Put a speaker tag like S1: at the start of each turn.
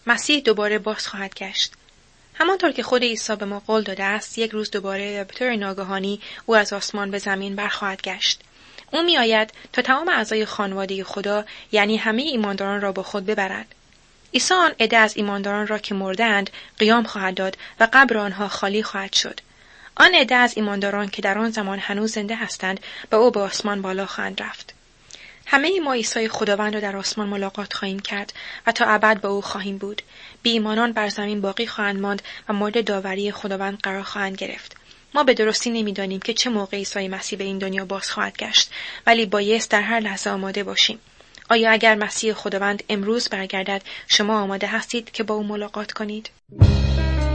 S1: مسیح دوباره باز خواهد گشت. همانطور که خود عیسی به ما قول داده است، یک روز دوباره به طور ناگهانی او از آسمان به زمین برخواهد گشت. او می‌آید تا تمام اعضای خانواده خدا، یعنی همه ایمانداران را با خود ببرد. عیسی آن عده از ایمانداران را که مردند قیام خواهد داد و قبر آنها خالی خواهد شد. آن عده از ایمانداران که در آن زمان هنوز زنده هستند با او به آسمان بالا خواهند رفت. همه ما عیسی خداوند را در آسمان ملاقات خواهیم کرد و تا ابد با او خواهیم بود. بی ایمانان بر زمین باقی خواهند ماند و مورد داوری خداوند قرار خواهند گرفت. ما به درستی نمی‌دانیم که چه موقع عیسی مسیح به این دنیا باز خواهد گشت، ولی بایست در هر لحظه آماده باشیم. آیا اگر مسیح خداوند امروز برگردد، شما آماده هستید که با او ملاقات کنید؟